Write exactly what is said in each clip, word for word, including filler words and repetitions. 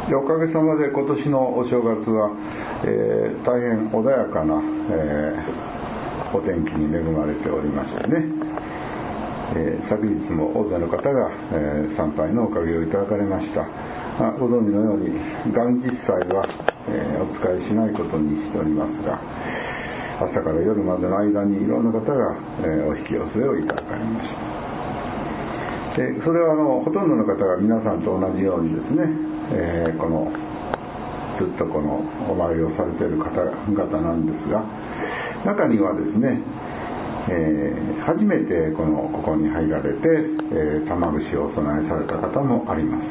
でおかげさまで今年のお正月は、えー、大変穏やかな、えー、お天気に恵まれておりましてね、えー、昨日も大勢の方が、えー、参拝のおかげをいただかれました。まあ、ご存知のように元日祭は、えー、お使いしないことにしておりますが、朝から夜までの間にいろんな方が、えー、お引き寄せをいただかれました。でそれはあのほとんどの方が皆さんと同じようにですね、えー、このずっとこのお参りをされている方々なんですが、中にはですね、えー、初めてこのここに入られて、えー、玉串をお供えされた方もあります。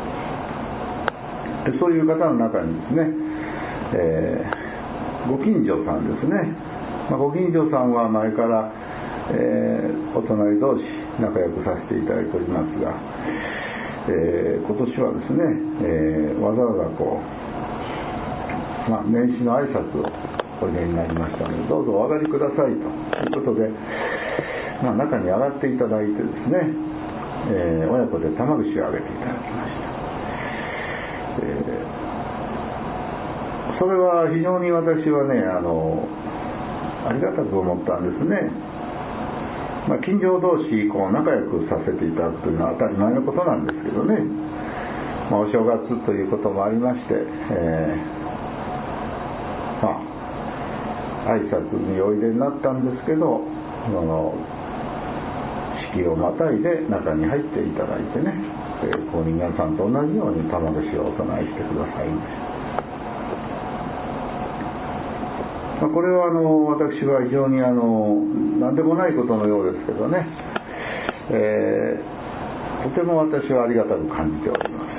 でそういう方の中にですね、えー、ご近所さんですね、まあ、ご近所さんは前から、えー、お隣同士仲良くさせていただいておりますが、えー、今年はですね、えー、わざわざこう、まあ、年始の挨拶をおいでになりましたので、どうぞお上がりくださいということで、まあ、中に上がっていただいてですね、えー、親子で玉串をあげていただきました。えー、それは非常に私はね、あのありがたく思ったんですね。まあ、近所同士こう仲良くさせていただくというのは当たり前のことなんですけどね、まあ、お正月ということもありまして、えー、まあ挨拶においでになったんですけど、あの式をまたいで中に入っていただいてね、えー、こう皆さんと同じように玉串をお供えしてくださいました。まあ、これはあの私は非常にあの何でもないことのようですけどね、えー、とても私はありがたく感じております、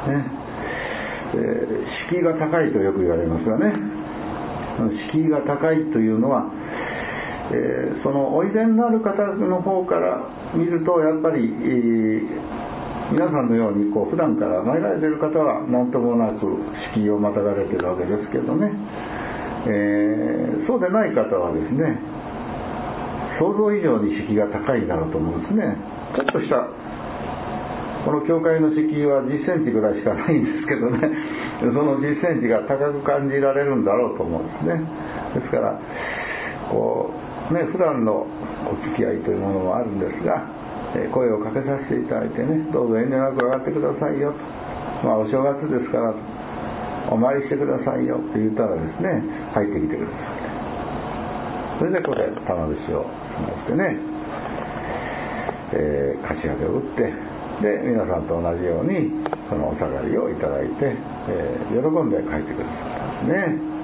ね。えー、敷居が高いとよく言われますがね、敷居が高いというのは、えー、そのおいでになる方の方から見るとやっぱり、えー、皆さんのようにこう普段から参られている方は何ともなく敷居をまたがれているわけですけどね、えー、そうでない方はですね、想像以上に敷居が高いだろうと思うんですね。ちょっとしたこの教会の敷居はじゅっセンチぐらいしかないんですけどね、そのじゅっセンチが高く感じられるんだろうと思うんですね。ですからこうね、普段のお付き合いというものもあるんですが、えー、声をかけさせていただいてね、どうぞ遠慮なく上がってくださいよと、まあ、お正月ですからお参りしてくださいよって言ったらですね、入ってきてください。それでここで玉串をしましてね、えー、柏で打って、で皆さんと同じようにそのお下がりをいただいて、えー、喜んで帰ってくださったんですね。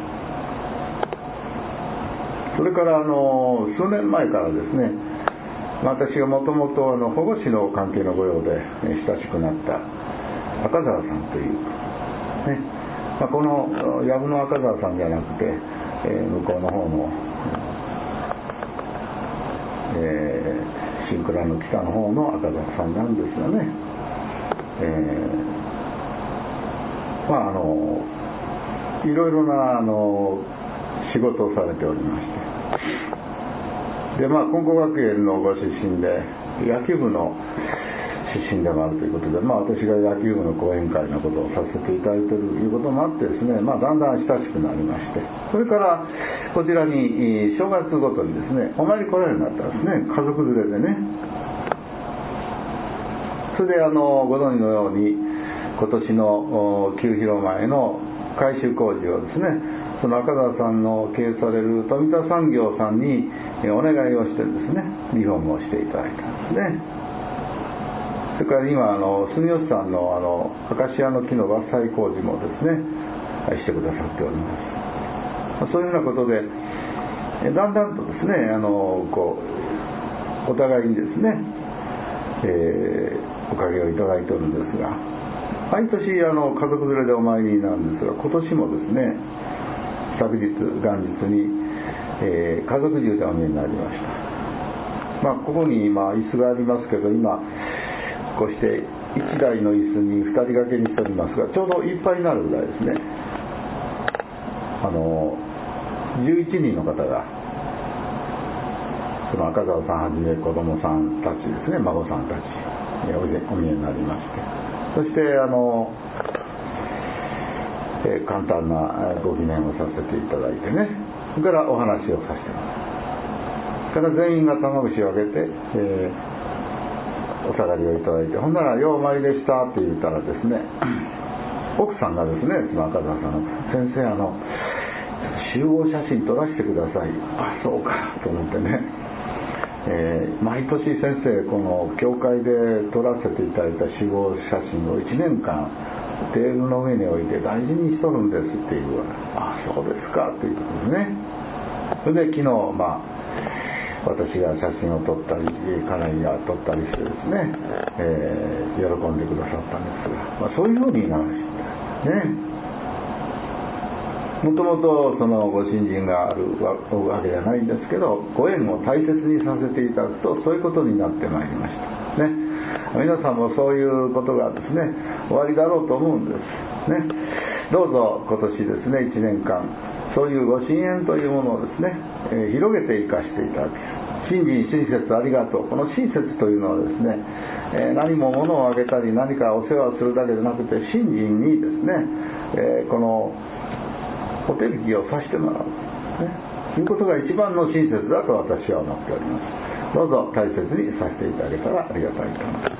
それからあの数年前からですね、私がもともと保護司の関係の御用で親しくなった赤澤さんというね、まあ、この藪の赤澤さんじゃなくて、えー、向こうの方の、えー、新倉の北の方の赤澤さんなんですがね、えー、まああのいろいろなあの仕事をされておりまして、でまあ金光学園のご出身で野球部の出身でもあるということで、まあ、私が野球部の講演会のことをさせていただいているということもあってですね、まあ、だんだん親しくなりまして、それからこちらに正月ごとにですねお参り来られるようになったんですね、家族連れでね。それであのご存知のように今年の旧広前の改修工事をですね、その赤澤さんの経営される富田産業さんにお願いをしてですね、リフォームをしていただいたんですね。それから今あの住吉さんのあのアカシアの木の伐採工事もですねしてくださっております。そういうようなことでだんだんとですね、あのこうお互いにですね、えー、おかげをいただいておるんですが、毎年あの家族連れでお参りなんですが、今年もですね昨日元日に、えー、家族中でお見えになりました。まあ、ここに今椅子がありますけど、今こうしていちだいの椅子にふたり掛けにしておりますが、ちょうどいっぱいになるぐらいですね。あのじゅういちにんの方がその赤澤さんはじめ子供さんたちですね、孫さんたちお見えになりまして、そしてあのえー、簡単なご記念をさせていただいてね、それからお話をさせてもらう。それから全員が玉串をあげて、えー、お下がりをいただいて、ほんならようまいでしたって言ったらですね、奥さんがですね、その赤澤さんの先生、あの集合写真撮らせてください。あ、そうかと思ってね、えー、毎年先生この教会で撮らせていただいた集合写真をいちねんかんテーブルの上に置いて大事にしとるんですっていう。あ、そうですかっていうことですね。それで昨日、まあ私が写真を撮ったり家内が撮ったりしてですね、えー、喜んでくださったんですが、まあ、そういうふうになるんですね。もともとそのご信心があるわけじゃないんですけど、ご縁を大切にさせていただくとそういうことになってまいりましたね。皆さんもそういうことがですね終わりだろうと思うんですね。どうぞ今年ですねいちねんかんそういうご神縁というものをですね、えー、広げて生かしていただく。信心親切ありがとう。この親切というのはですね、えー、何も物をあげたり何かお世話をするだけじゃなくて、信心にですね、えー、このお手引きをさせてもらう、ね、ということが一番の親切だと私は思っております。どうぞ大切にさせていただけたらありがたいと思います。